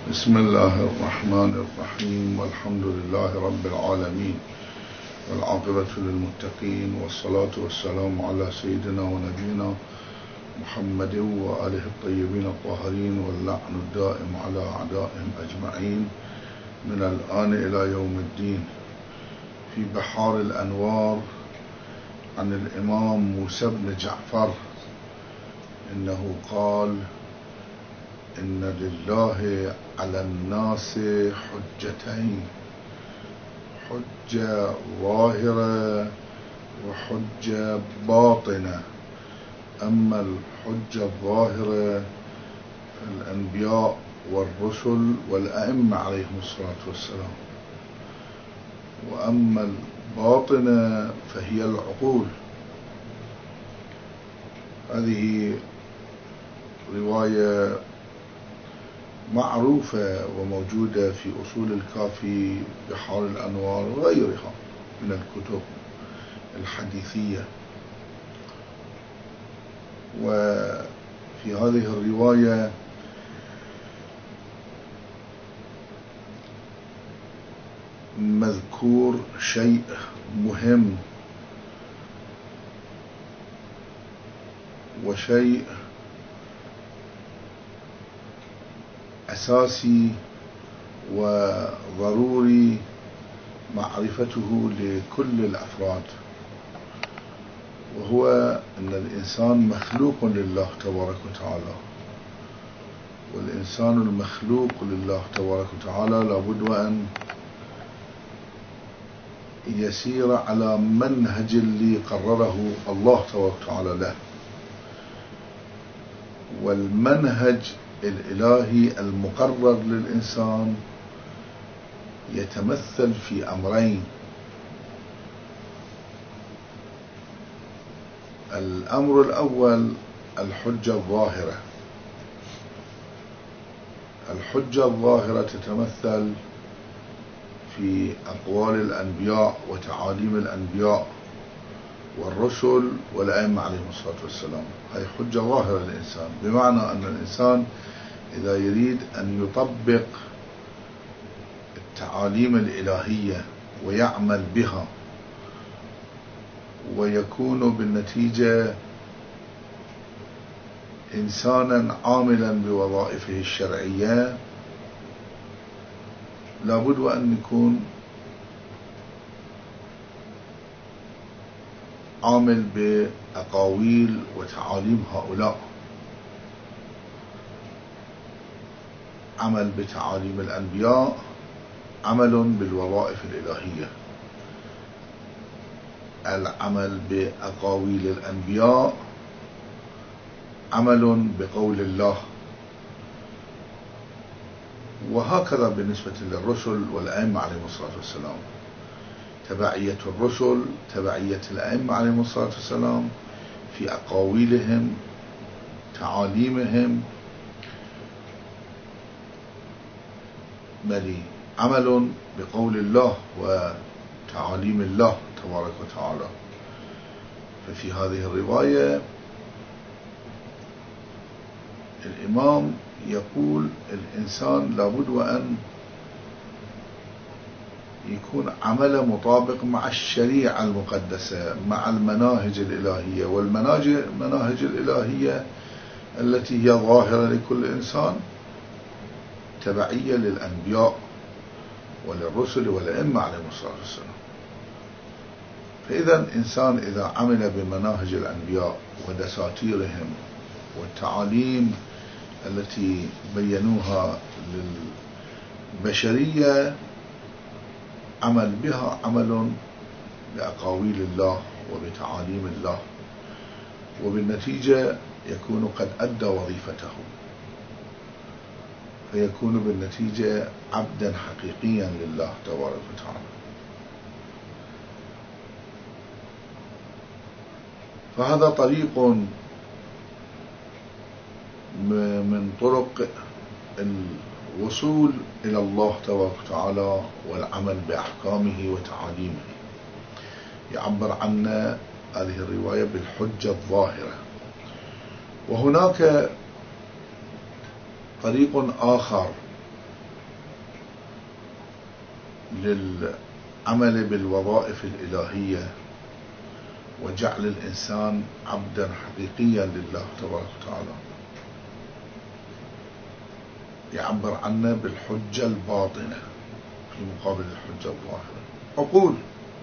بسم الله الرحمن الرحيم، والحمد لله رب العالمين، والعاقبة للمتقين، والصلاة والسلام على سيدنا ونبينا محمد وآله الطيبين الطاهرين، واللعن الدائم على أعدائهم أجمعين من الآن إلى يوم الدين. في بحار الأنوار عن الإمام موسى بن جعفر إنه قال: إن لله على الناس حجتين، حجة ظاهرة وحجة باطنة. أما الحجة الظاهرة فالأنبياء والرسل والأئمة عليهم الصلاة والسلام، وأما الباطنة فهي العقول. هذه رواية معروفة وموجودة في أصول الكافي، بحار الأنوار وغيرها من الكتب الحديثية. وفي هذه الرواية مذكور شيء مهم وشيء أساسي وضروري معرفته لكل الأفراد، وهو أن الإنسان مخلوق لله تبارك وتعالى، والإنسان المخلوق لله تبارك وتعالى لابد وأن يسير على منهج اللي قرره الله تبارك وتعالى له. والمنهج الإلهي المقرر للإنسان يتمثل في أمرين: الأمر الأول الحجة الظاهرة. الحجة الظاهرة تتمثل في أقوال الأنبياء وتعاليم الأنبياء والرسل والأئمة عليهم الصلاة والسلام. هذه حجة ظاهرة للإنسان، بمعنى أن الإنسان إذا يريد أن يطبق التعاليم الإلهية ويعمل بها ويكون بالنتيجة إنسانا عاملا بوظائفه الشرعية، لابد أن يكون عامل بأقاويل وتعاليم هؤلاء، عمل بتعاليم الأنبياء عمل بالوظائف الإلهية، العمل بأقاويل الأنبياء عمل بقول الله، وهكذا بالنسبة للرسل والأئمة عليهم الصلاة والسلام. تبعية الرسل تبعية الأئمة عليهم الصلاة والسلام في أقاويلهم تعاليمهم، بل عمل بقول الله وتعاليم الله تبارك وتعالى. ففي هذه الرواية الإمام يقول الإنسان لابد وأن يكون عمل مطابق مع الشريعة المقدسة، مع المناهج الإلهية. والمناهج الإلهية التي هي ظاهرة لكل إنسان تبعية للأنبياء وللرسل والأئمة عليهم الصلاة والسلام. فإذا الإنسان إذا عمل بمناهج الأنبياء ودساتيرهم والتعاليم التي بينوها للبشرية، عمل بها عمل بأقاويل الله وبتعاليم الله، وبالنتيجة يكون قد أدى وظيفته، فيكون بالنتيجة عبدا حقيقيا لله تبارك وتعالى. فهذا طريق من طرق الوصول إلى الله تبارك وتعالى والعمل بأحكامه وتعاليمه. يعبر عنا هذه الرواية بالحجة الظاهرة. وهناك طريق آخر للعمل بالوظائف الإلهية وجعل الإنسان عبدا حقيقيا لله تبارك وتعالى، يعبر عنه بالحجة الباطنة في مقابل الحجة الظاهرة.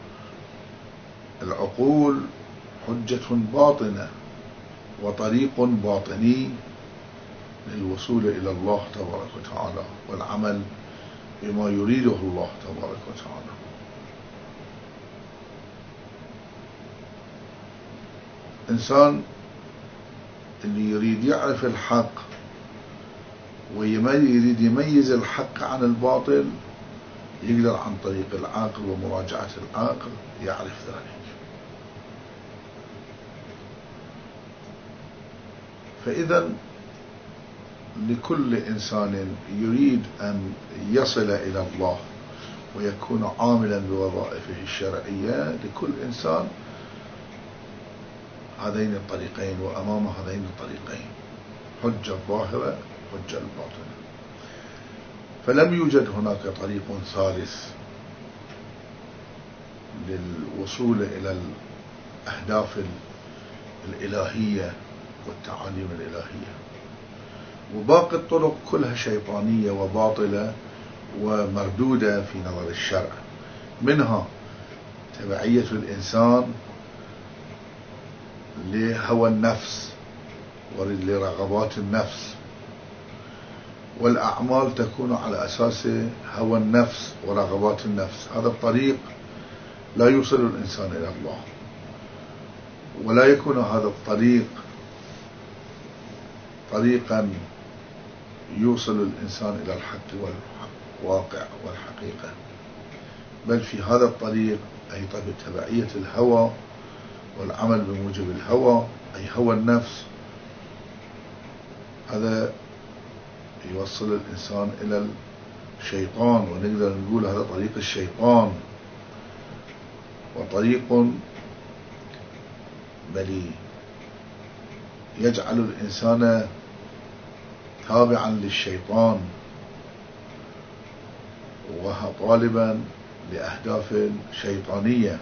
العقول حجة باطنة وطريق باطني للوصول إلى الله تبارك وتعالى والعمل بما يريده الله تبارك وتعالى. إنسان اللي يريد يعرف الحق ويريد يميز الحق عن الباطل يقدر عن طريق العقل ومراجعة العقل يعرف ذلك. فإذا لكل إنسان يريد أن يصل إلى الله ويكون عاملا بوظائفه الشرعية، لكل إنسان هذين الطريقين، وأمام هذين الطريقين حجة ظاهرة حجة الباطنة. فلم يوجد هناك طريق ثالث للوصول إلى الأهداف الإلهية والتعاليم الإلهية، وباقي الطرق كلها شيطانية وباطلة ومردودة في نظر الشرع، منها تبعية الإنسان لهوى النفس ولرغبات النفس، والأعمال تكون على أساس هوى النفس ورغبات النفس. هذا الطريق لا يوصل الإنسان إلى الله، ولا يكون هذا الطريق طريقا يوصل الإنسان إلى الحق والواقع والحقيقة، بل في هذا الطريق أي تبعية الهوى والعمل بموجب الهوى أي هوى النفس، هذا يوصل الإنسان إلى الشيطان، ونقدر نقول هذا طريق الشيطان، وطريق بل يجعل الإنسان تابعا للشيطان وطالبا لأهداف شيطانية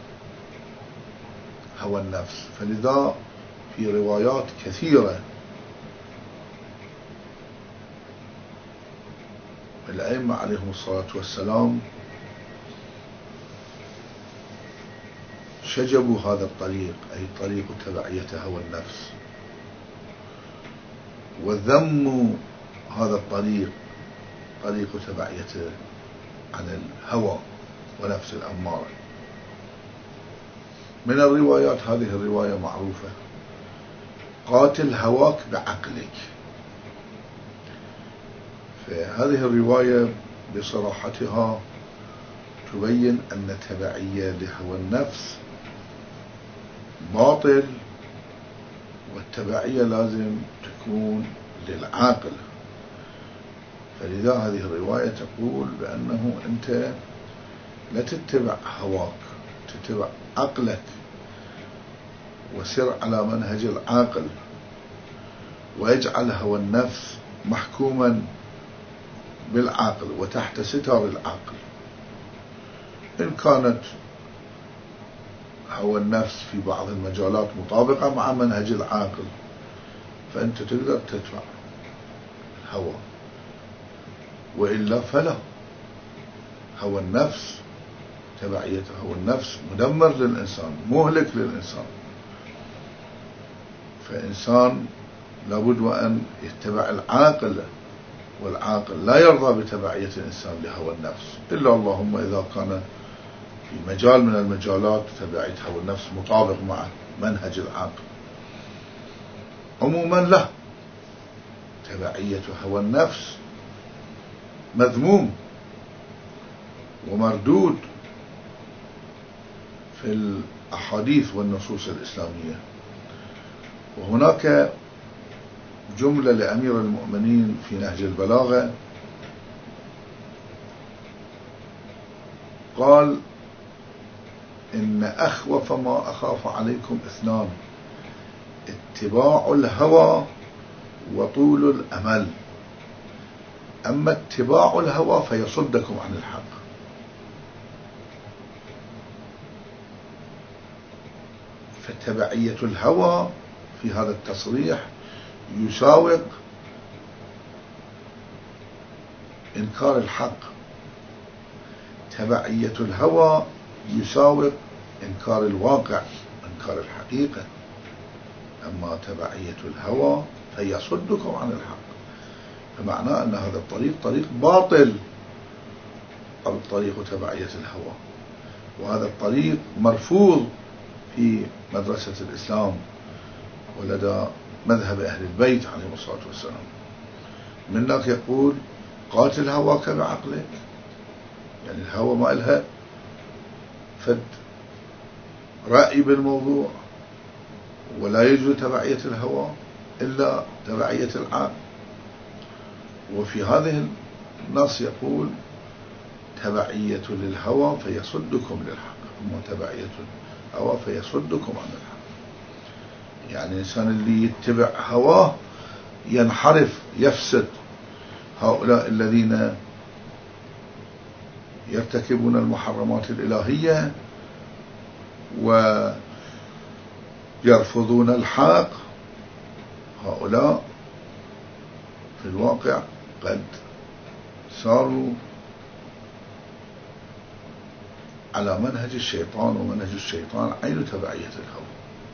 هوى النفس. فلذا في روايات كثيرة الأئمة عليهم الصلاة والسلام شجبوا هذا الطريق أي طريق تبعية هوى النفس، وذموا هذا الطريق طريق تبعية عن الهوى ونفس الأمارة. من الروايات هذه الرواية معروفة: قاتل هواك بعقلك. فهذه الرواية بصراحتها تبين أن التبعية لهوى النفس باطل، والتبعية لازم تكون للعاقل. فلذا هذه الرواية تقول بأنه أنت لا تتبع هواك، تتبع عقلك، وسر على منهج العاقل، ويجعل هوى النفس محكوما بالعقل وتحت ستار العقل. إن كانت هوى النفس في بعض المجالات مطابقة مع منهج العاقل فأنت تقدر تدفع الهوى، وإلا فلا. هوى النفس تبعية هوى النفس مدمر للإنسان، مهلك للإنسان. فإنسان لابد وأن يتبع العاقل، والعاقل لا يرضى بتبعية الإنسان لهوى النفس، إلا اللهم إذا كان في مجال من المجالات تبعية هوى النفس مطابق مع منهج العاقل. عموما لا، تبعية هوى النفس مذموم ومردود في الأحاديث والنصوص الإسلامية. وهناك جملة لأمير المؤمنين في نهج البلاغة قال: إن أخوف ما أخاف عليكم اثنان: اتباع الهوى وطول الأمل. أما اتباع الهوى فيصدكم عن الحق. تبعية الهوى في هذا التصريح يساوق إنكار الحق. تبعية الهوى يساوق إنكار الواقع، إنكار الحقيقة. أما تبعية الهوى فيصدكم عن الحق، فمعناه أن هذا الطريق طريق باطل، طريق تبعية الهوى، وهذا الطريق مرفوض في مدرسة الإسلام ولدى مذهب أهل البيت عليهم الصلاة والسلام. منك يقول قاتل هواك بعقلك، يعني الهوى ما لها فد رأي بالموضوع، ولا يجوز تبعية الهوى إلا تبعية العقل. وفي هذه النص يقول تبعية للهوى فيصدكم للحق، أما تبعية الهوى فيصدكم عن الحق. يعني الإنسان اللي يتبع هواه ينحرف يفسد. هؤلاء الذين يرتكبون المحرمات الإلهية ويرفضون الحق، هؤلاء في الواقع قد صاروا على منهج الشيطان، ومنهج الشيطان عين تبعية الهوى.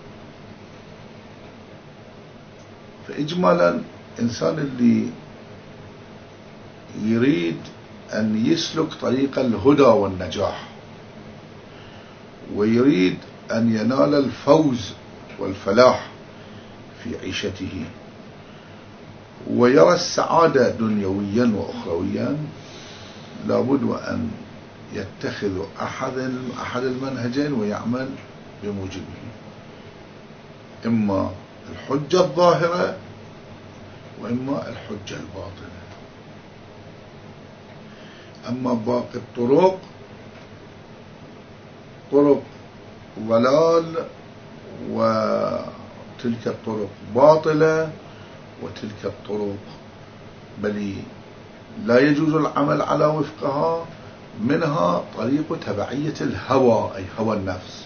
فإجمالا إنسان اللي يريد أن يسلك طريق الهدى والنجاح، ويريد أن ينال الفوز والفلاح في عيشته، ويرى السعادة دنيويا وأخرويا، لابد أن يتخذ أحد المنهجين ويعمل بموجبه، إما الحجة الظاهرة وإما الحجة الباطنة. أما باقي الطرق طرق ضلال، وتلك الطرق باطلة، وتلك الطرق بل لا يجوز العمل على وفقها. منها طريق تبعية الهوى أي هوى النفس،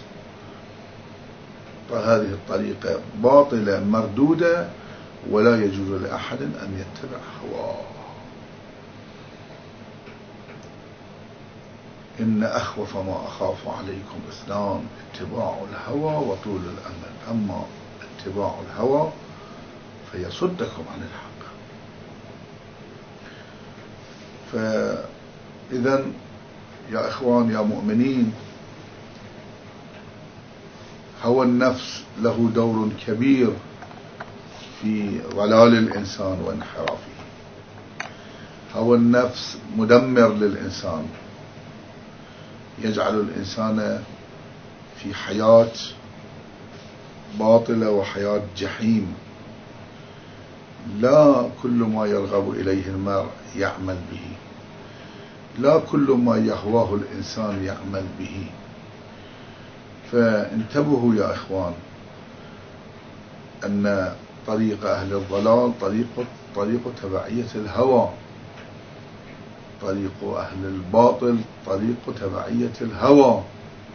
فهذه الطريقة باطلة مردودة، ولا يجوز لأحد أن يتبع هواه. إن أخوف ما أخاف عليكم اثنان، اتباع الهوى وطول الأمل. أما اتباع الهوى فيصدكم عن الحق. فإذا يا إخوان يا مؤمنين، هوى النفس له دور كبير في ضلال الإنسان وانحرافه. هوى النفس مدمر للإنسان، يجعل الإنسان في حياة باطلة وحياة جحيم. لا كل ما يرغب إليه المرء يعمل به، لا كل ما يهواه الإنسان يعمل به. فانتبهوا يا إخوان أن طريق أهل الضلال طريق تبعية الهوى، طريق أهل الباطل طريق تبعية الهوى.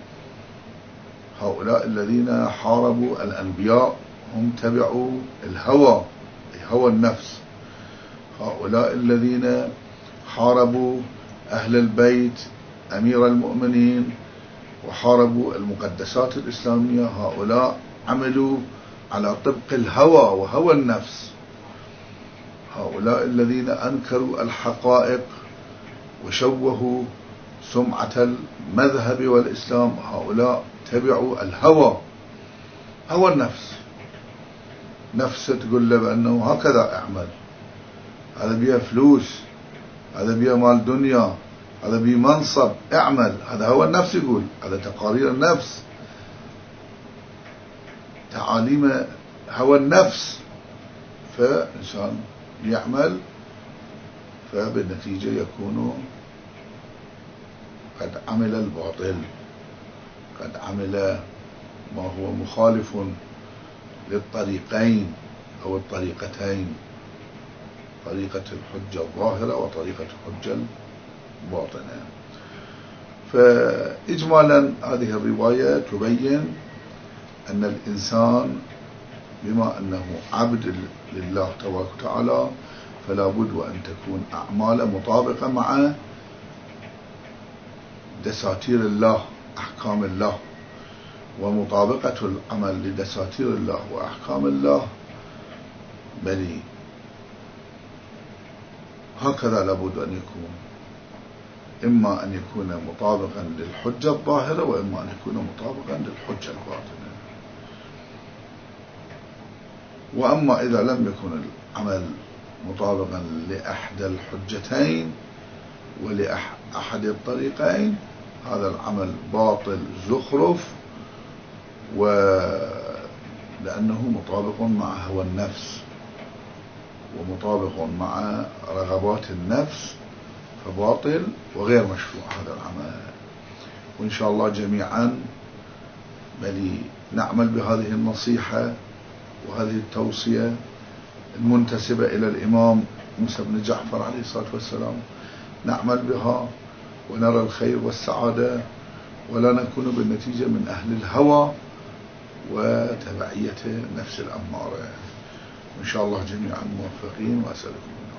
هؤلاء الذين حاربوا الأنبياء هم تبعوا الهوى أي هوى النفس. هؤلاء الذين حاربوا أهل البيت أمير المؤمنين وحاربوا المقدسات الإسلامية، هؤلاء عملوا على طبق الهوى وهوى النفس. هؤلاء الذين أنكروا الحقائق وشوهوا سمعة المذهب والإسلام، هؤلاء تبعوا الهوى هوى النفس. نفس تقول له بأنه هكذا اعمل، هذا بيه فلوس، هذا بيه مال دنيا، هذا بيه منصب، اعمل. هذا هو النفس يقول، هذا تقارير النفس، تعاليم هوى النفس. فإنسان يعمل، فبالنتيجة يكون قد عمل الباطل، قد عمل ما هو مخالف للطريقين أو الطريقتين، طريقة الحجة الظاهرة وطريقة الحجة الباطنة. فإجمالا هذه الرواية تبين أن الإنسان بما أنه عبد لله تبارك وتعالى فلا بد وأن تكون أعماله مطابقة مع دساتير الله أحكام الله، ومطابقة العمل لدساتير الله وأحكام الله بل هكذا لابد أن يكون، إما أن يكون مطابقا للحجة الظاهرة وإما أن يكون مطابقا للحجة الباطنة. وأما إذا لم يكن العمل مطابقا لأحد الحجتين ولأحد الطريقين هذا العمل باطل زخرف، ولأنه مطابق مع هوى النفس ومطابق مع رغبات النفس فباطل وغير مشروع هذا العمل. وإن شاء الله جميعا بل نعمل بهذه النصيحة وهذه التوصية المنتسبة إلى الإمام موسى بن جعفر عليه الصلاة والسلام، نعمل بها ونرى الخير والسعادة ولا نكون بالنتيجة من أهل الهوى وتبعية نفس الأمارة. إن شاء الله جميعا موفقين وأسألكم